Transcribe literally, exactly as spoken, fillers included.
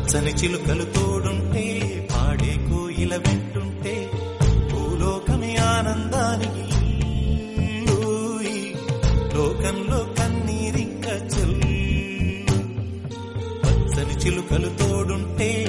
పచ్చని చిలుకలు తోడుంటే పాడే కోయిల వెంటుంటే భూలోకమే ఆనందానికి లోకంలో కన్నీరింక చెల్లు. పచ్చని చిలుకలు తోడుంటే